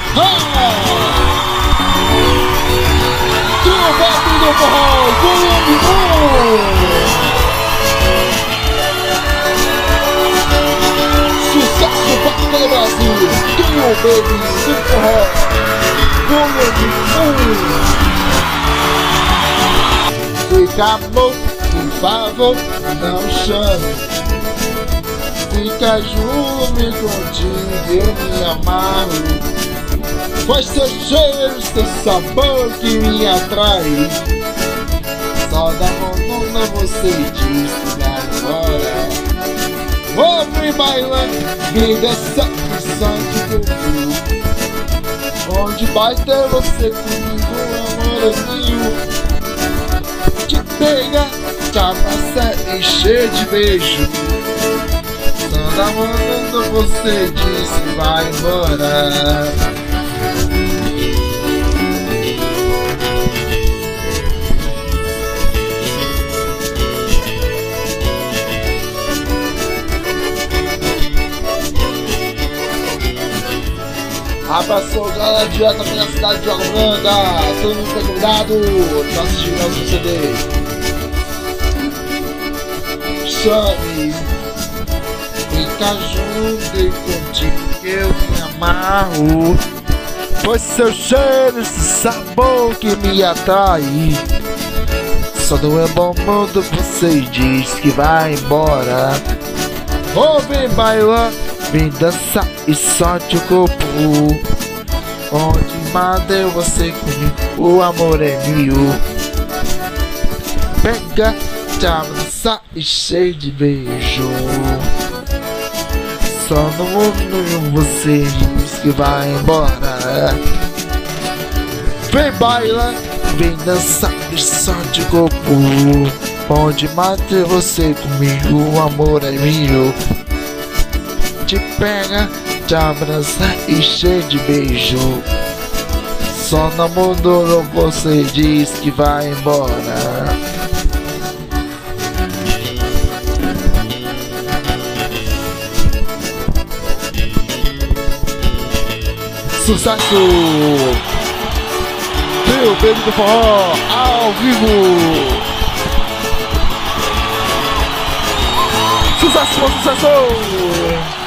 Trio Baby do Forró, volume 1. Sucesso para todo o Brasil. Trio Baby do Forró, volume 1. Fica amor, por favor, não chame. Fica junto contigo, eu me amarro. Pois seu cheiro, seu sabor que me atrai. Só da mão você diz que vai embora. Vou me bailando, me dançando, sangue do corpo. Onde vai ter você comigo, amor meu. Te pega, te abraça e cheio de beijo. Só da mão você diz que vai embora. Abraçou, galera, direto aqui na cidade de Holanda. Todo mundo foi convidado pra assistir nosso CD. Chame, fica junto e contigo eu me amarro. Pois seu cheiro, esse sabor que me atrai. Só no é bom mundo você diz que vai embora. Ou vem bailar, vem dançar e solte o corpo. Onde mandei você comigo, o amor é meu. Pega, te abraça e cheio de beijo. Só no mundo você diz que vai embora. Vem bailar, vem dançar e solte o corpo. Onde mandei você comigo, o amor é meu. Te pega, te abraça e cheio de beijo. Só no mundo você diz que vai embora. Sucesso! Trio Baby do Forró ao vivo! Sucesso, sucesso!